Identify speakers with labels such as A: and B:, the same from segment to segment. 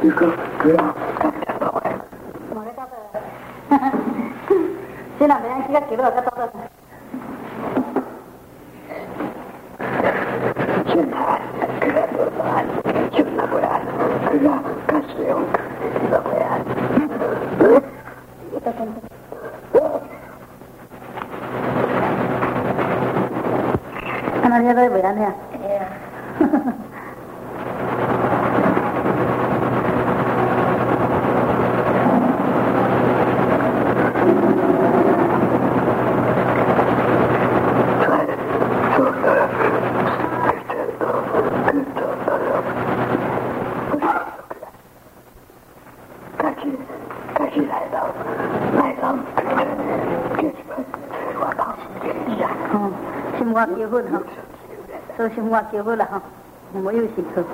A: 你讲对啊，干点到哎。
B: 我咧到到，这两边去个几路才到到。
A: 现在这个不安，就那不安，这个干使用那不安。
B: 看到这个不安呢？哎呀。我结婚哈，说是我结婚了哈，我有时去。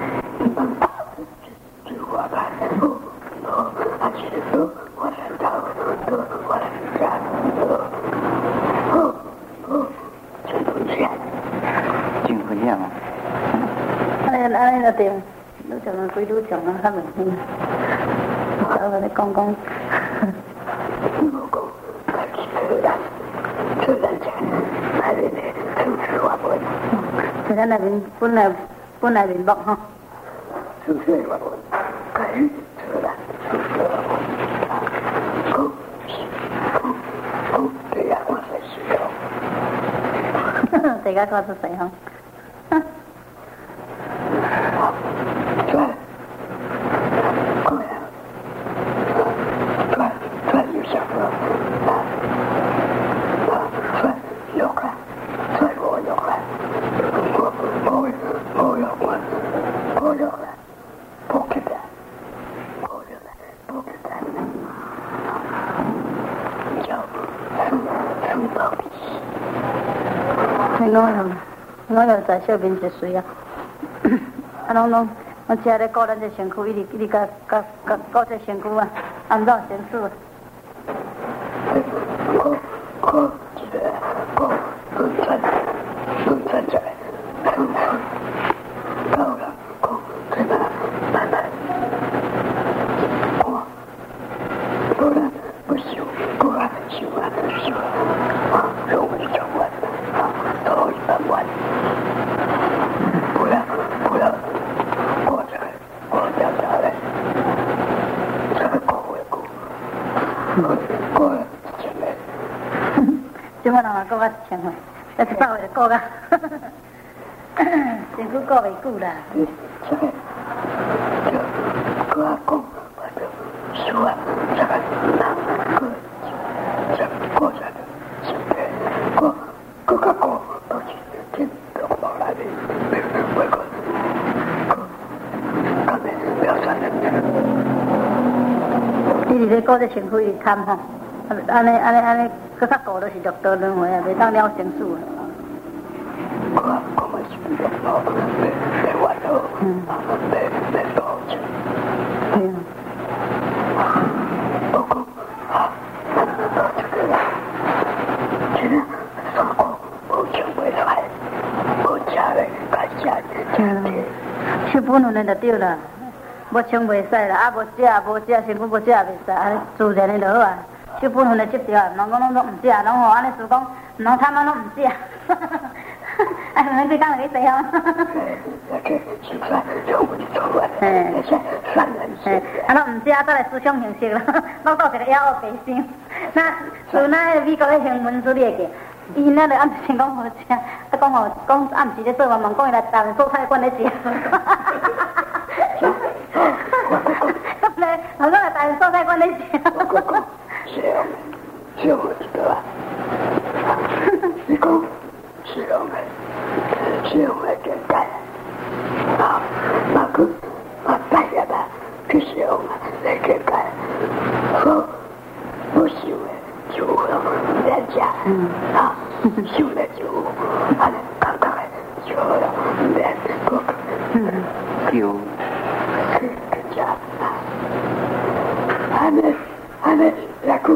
A: 金婚宴吗？
B: 安尼就对，你像人鬼都像人较明显，我跟你讲讲。咱那边本来面目哈，
A: 是不是我改出来，对呀，我才需要。
B: 这个可是谁哈？我又在小便一水啊！拢，我吃咧搞咱这身躯，一直搞这身躯啊，按照形式。怎么人讲我一千块，要是到位就讲啊，身躯讲袂久啦。我讲，我就说啊，这个这过着的，是不是？我讲都是真都冇来的，外国，刚才表现的。你咧讲这身躯贪吼，安尼。佮较高都是绿豆轮回啊，袂当了成事啊。我们是绿豆，来玩咯，来搞去。对啊。不过啊，这个，今天上课无请回来，无吃嘞，该吃的。吃不能就对啦，无请袂使啦，啊无食，身躯无食袂使，安尼自然的就好啊。小本分来接掉，人讲拢唔食，拢吼安尼是讲，人他妈拢唔食，哎，你几讲来去食啊？是噻，就不做啊，善人是。啊，拢唔食，再来思想形式啦，落到一个妖恶白心。那像那美国的新闻处理个，伊那个暗时讲好食，啊讲吼讲暗时咧做梦梦，讲伊来台湾做菜馆咧食。讲咧，我讲来台湾做菜馆咧食。是我知道啊，你讲是用的简单啊，那个大家吧，去使用来简单，说不修的就人家啊，修的就啊，刚刚就人个有人家啊，安尼那个。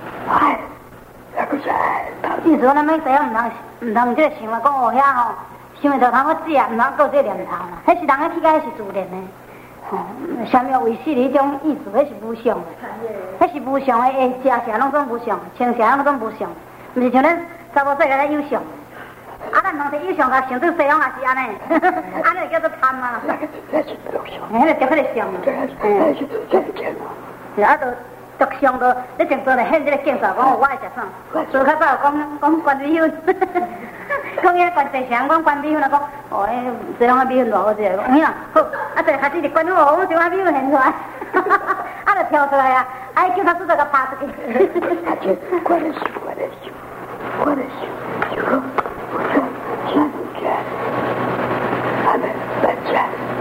B: 意思咱们这样唔通即个想话讲哦遐吼想会头通我食，毋通搁这念头啦。迄是人个去甲迄是自然的。哦，啥物为死迄种意思，迄是无相的，迄是无相的，会食啥拢总无相，穿啥拢总无相，毋是像咱查某仔个咧有相。啊，咱当时有相，甲想做西方也是安尼，安尼就叫做贪啊。
A: 那是不相。
B: 迄个着迄个相。
A: 那是真正啊。
B: 是啊，独相都，你正做来显这个镜头，讲我爱食啥，做较早讲关米粉，讲遐关地上讲关米粉啊，讲哦，迄西方米粉偌好食，讲呀好，啊，就开始就关好，我就把米粉现出来，啊，就跳出来啊，啊，叫他做个拍出去。
A: 啊，这我来想，就讲我说啥物件，啊，来吃，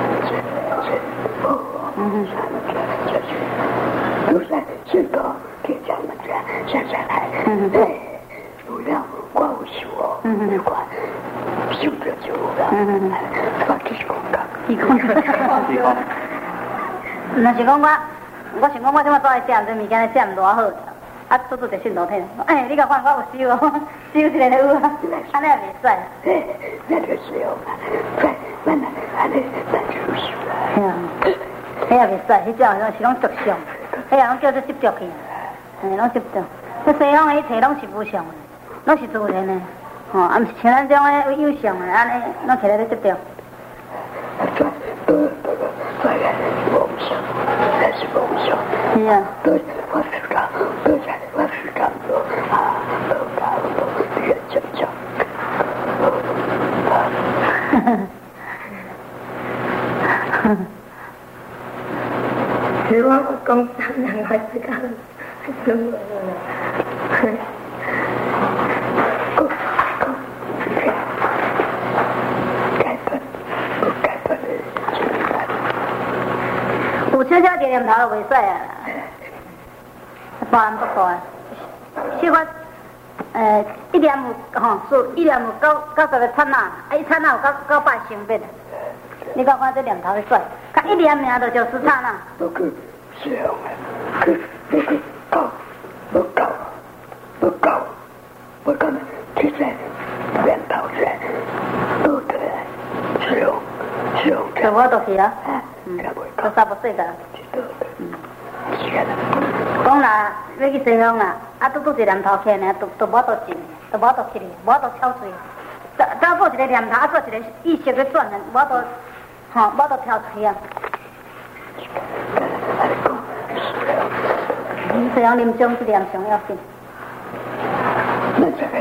A: 啥物件就是。有在许多给咱们这下下来，有了光有修哦，你看修着就了，发起广告，那是讲我想讲我这么早来写，这物件来写唔多好，啊，做就信楼梯，你甲看我有修哦，修一个有啊，安尼也袂使，那个是哦，咱安尼咱就修啦，迄也袂使，迄种是拢独相。迄样拢叫做执着去，拢执着。迄西方的一切拢是无相的，拢是自然的，啊，毋是像咱种的有相的，安尼拢起来咧执着。是啊。对，我知道，对在我知道咯，越执着。如果我讲三人我知道，真的。有悄悄点念头就袂使啊，大人不大啊。小可一念有数一念有90个刹那，一刹那有900生变。你看看这念头的帅，看一念名就90刹那。不够像啊，不够，我讲其实念头是都对，像。就我都是啊，都差不多个。讲啦，要去西方啦，啊，拄一念头起呢，都无多进，都无多去哩，无多跳水。早做一个念头，啊，做一个意识去转呢，无多。我都跳出去啊！这样临终这念上要紧。那这个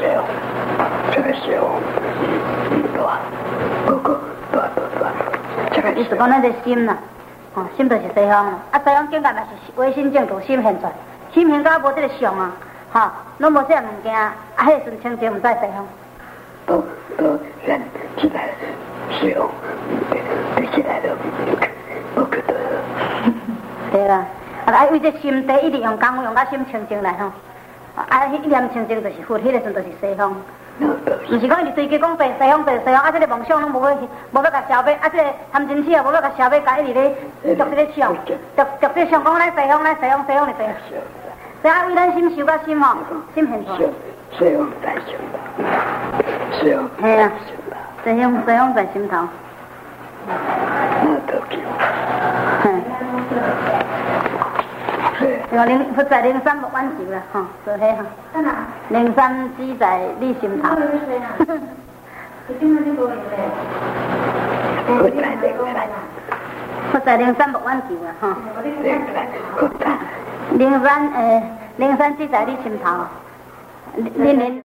A: 这个意思讲咱这心呐，心就是西方啦。啊，西方境界嘛是唯心净土，心现出来，心现到无这个相啊，拢无这物件，啊，迄个时清净唔在西方。都人起来西方。起来了，我觉得。对啦，啊，为这心地一直用功夫用到心清净来吼，啊，一念清净就是佛，迄个阵就是西方。毋是讲一直追求讲西方，啊，这个梦想拢无要甲消灭，啊，这个贪嗔痴啊，无要甲消灭，甲一直咧读这个想，读这想讲咱西方就对。所以啊，为咱心修到心吼，心现出来。西方在心头。西方。系啊，西方在心头。那得救。佛在灵山不挽救了哈，是迄哈。灵山只在你心头。佛在灵山不挽救了哈。灵山只在你心头。你。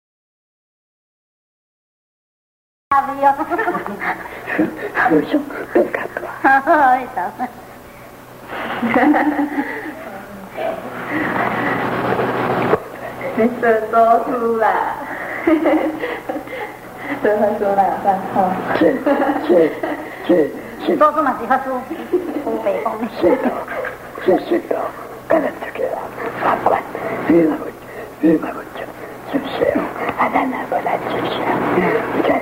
A: 阿妹哦，好凶，更感动。哈，你说出来，说来算好。是。多数嘛是法师，湖北方面。是的，刚才这个法官，你那个讲，是不是？啊，咱那不来执行，你看，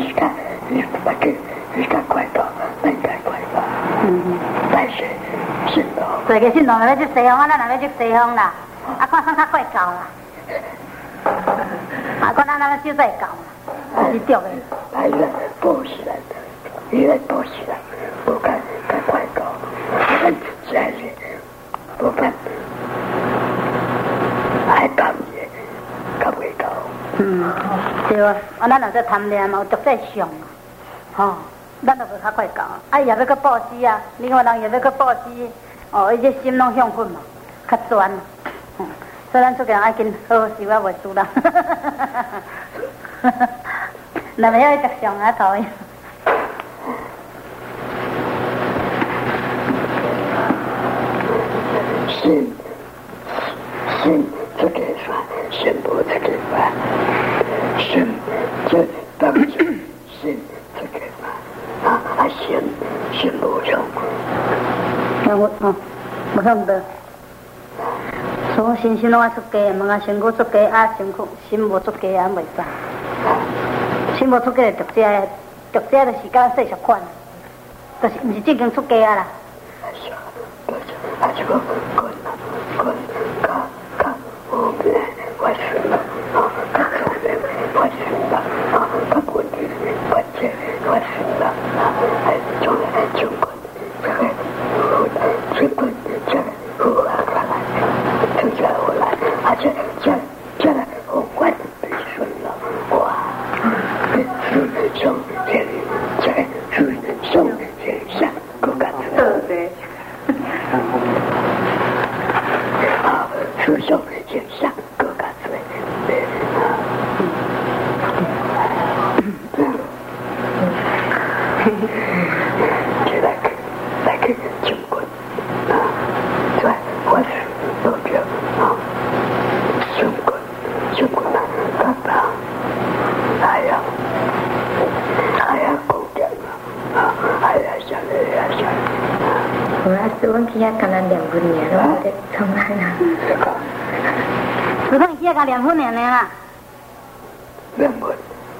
A: 你看快到，那应该快到。但是，是的。这个是哪要去西方啊？咱哪要去西方啦？啊，看看较快到啦。啊，看咱那要修再到啦，是对的。来了。
B: 保持人，伊来保持人，无敢快搞，咱真是无敢爱讲嘢，较袂搞。
A: 对啊，咱若在谈恋嘛，有绝对上啊，吼，咱就袂较快搞。啊，也要搁报喜啊，另外人也要搁报喜，哦，伊这心拢向份嘛，较专。所以咱出家爱紧好好修啊，袂输啦。那么要着上啊头。
B: 心这个法，心不这个法，心这当中心这个法啊，心不用。
A: 无向得。所以心拢爱出家，问啊身躯出家啊，心无出家啊，袂使。心无出家就毒者就是甲世俗款，就是毋是正经出家啊啦。
B: 这个滚到后面我死了，到后面我死了，到滚里关键我死了，就滚，这滚这后来过来，这后来，这后关被顺了，哇，兄弟，这兄弟下够干的。对。师兄先上各个嘴，来个金棍，对，我是老表金棍啊，干嘛？哎呀，公家啊，哎呀，下来。
C: 我是问起刚才2分年了，我得从来呢。
A: 是讲伊甲2分年啦。
B: 2分，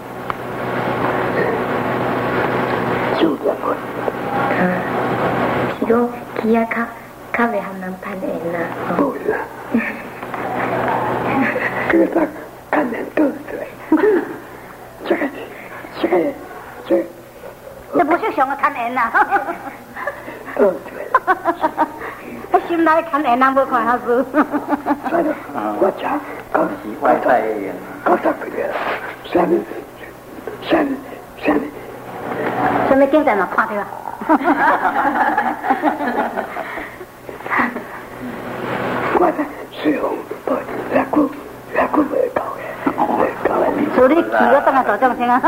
B: 就2分。
C: 是讲伊较袂含人攀缘啦。
B: 不啦，这个看人斗嘴，这。
A: 你不是上个攀缘啦？
B: 对。
A: 我心内看缘人无看下子。
B: 我讲讲是外在的人，90个月，
A: 什么经济嘛看到啊？
B: 我在水红不来过袂到嘅，
A: 所以你我当下做正先啊！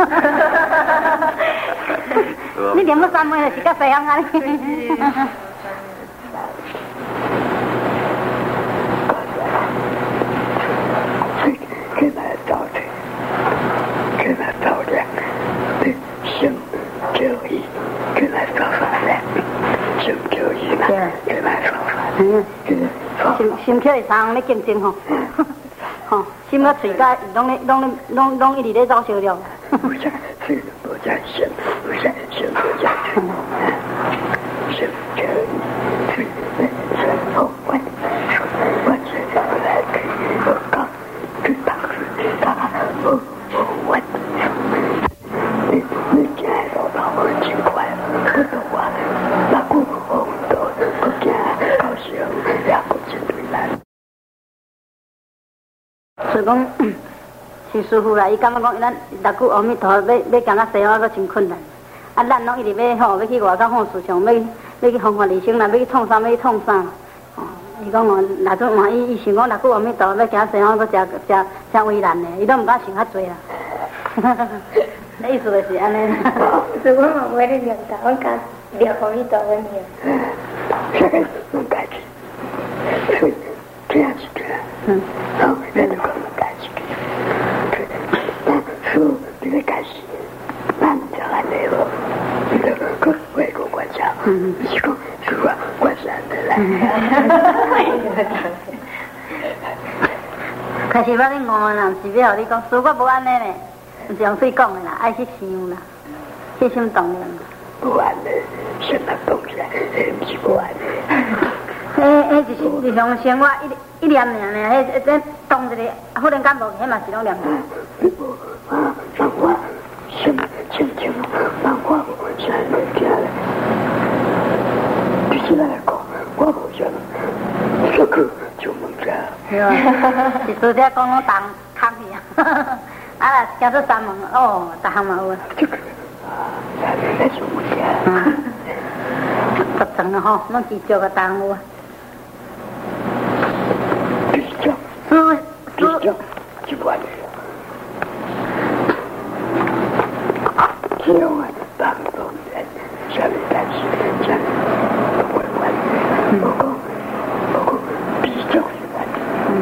A: 你连个3枚就是甲西洋啊！跟他道歉，对，心教育，跟他说法嘞，心教育嘛，跟他说法，心口会伤咧竞争吼，吼，心个嘴甲拢一直咧走烧了。不是，不讲心，不是心不讲嘴，心教育，是后关，我是来给我讲，这当时他我。你今日到真快乐，可多啊！那股风都不惊，高兴也不真对咱。所以讲，是师傅啦，伊感觉讲，咱那句阿弥陀要行到西方，阁真困难。啊，咱拢一直要要去外口看市场，要去弘法利生啦，要去创啥，要去创啥。哦，伊讲哦，那种嘛，伊想讲那句阿弥陀要行西方，阁真为难的，伊都唔敢想较多啦。意思就是安尼。
C: 是我嘛袂咧念叨，我讲念阿弥陀佛念。
B: 这个能改起，所以这样子的，然后人就可能改起来。说这个改起，咱们将来没有，这个外国国家，是讲是说关山的来。可是我咧误人是要互你讲，如果无安尼咧。是用嘴讲的啦，爱去想啦，起心动念。不安的，什么东西？不是不安的。就是日常生活一念念呢，迄动一个，忽然间无，迄嘛是拢念。像我心轻轻让我无啥物件嘞。就是来讲，我无啥，这个就问者。
A: 是啊，是昨天讲我当康去啊，啊，行到三门哦，大项嘛有。
B: 这个那是物件。
A: 不整了吼，拢记着个耽误。
B: 比较，就不安尼。这样啊，当中人下面但是这样不会完，不过比较是安尼。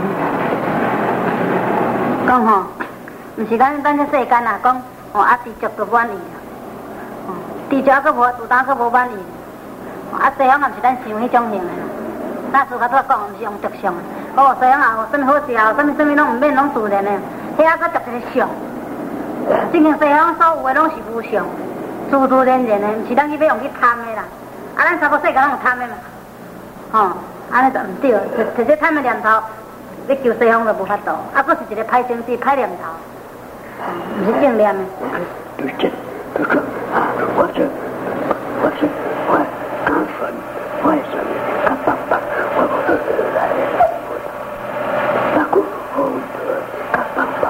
A: 讲吼，毋是咱这世间啊，讲哦啊，知足都满意啊，知足佫无，有当佫无满意。啊，西方也毋是咱想迄种型的，咱事实拄讲，毋是用着相的。哦，西方啊，有啥物好食，有啥物拢毋免拢自然的，遐佫着一个相。正经西方所有的拢是无相，自然的，毋是咱去要用去贪的啦。啊，咱差不多世界拢有贪的嘛，吼，安尼就毋对，摕这贪的念头，你求西方就无法度，啊，佫是一个歹心智、歹念头，毋是正念的。
B: 对这，这个啊，我刚分，我也是刚爸爸，我来，那个我刚爸爸，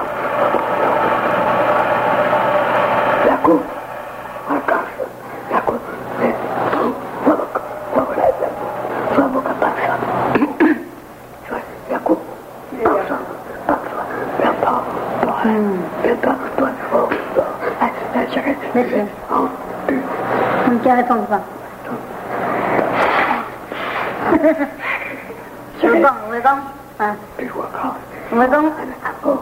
B: 那个我刚分，那个我来的，我刚爸爸，说那个两套，哎，这个
A: 那行，
B: 好，对，
A: 我们家来放放。有讲，啊，
B: 对我靠，
A: 有讲，
B: 哦，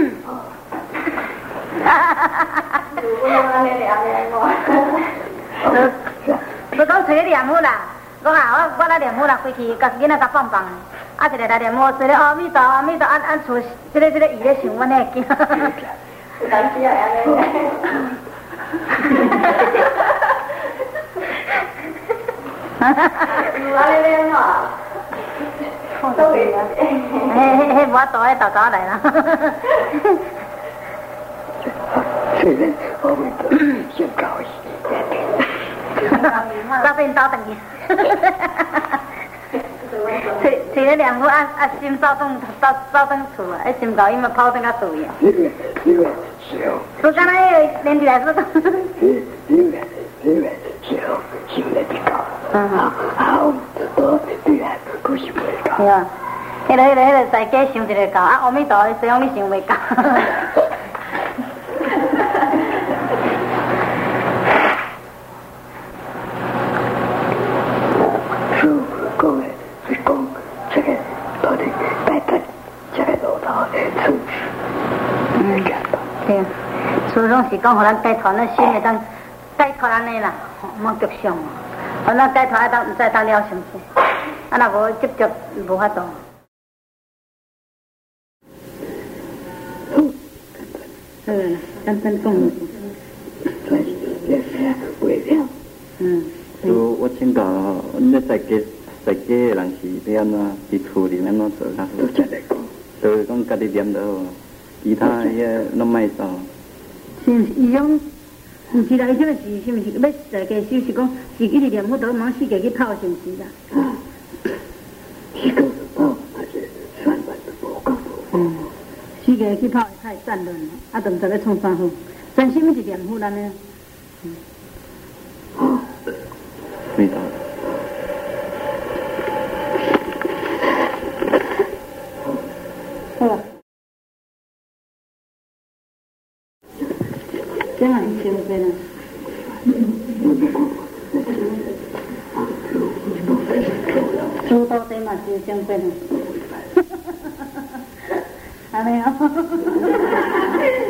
A: 我讲找个念佛啦，我啊，我来念佛啦，回去甲囡仔甲放放，啊，一个来念佛，一个阿弥陀，阿弥陀，按厝，这个伊咧想，阮咧惊。当时啊，安尼。安尼咧嘛。都会啊，嘿，无法度，迄豆豆来啦。
B: 虽然我们都先高兴，
A: 那边倒等去。找了两户啊，心走转厝啊，心高伊嘛跑转到厝呀。
B: 因为是哦。
A: 不干那连起来说。
B: 因为是哦，心里比较。好，多对啊，不是袂到。
A: 对啊，迄个在家想一个到，啊，阿弥陀，西方你想袂到。对，初衷是讲，互咱解脱咱心会当解脱安尼啦，莫着想，互咱解脱爱当毋知当了什么，啊若无执着无法度。简单讲。
D: 我请教，你在家的人是要安怎？伫厝里安怎做较好？就是讲家己念就好，其他遐拢莫做。
A: 是毋是伊种？毋是啦，伊种是毋是要在家修？是讲是一直念佛陀，忙世界去泡，是毋是啦？
B: 是讲哦，还是散乱的无讲无。
A: 世界去泡太散乱了，啊，都毋知要创啥好，专心是念佛安尼。
D: 味道。
A: 好。这样已经对了。猪刀对嘛是相对的。安尼啊。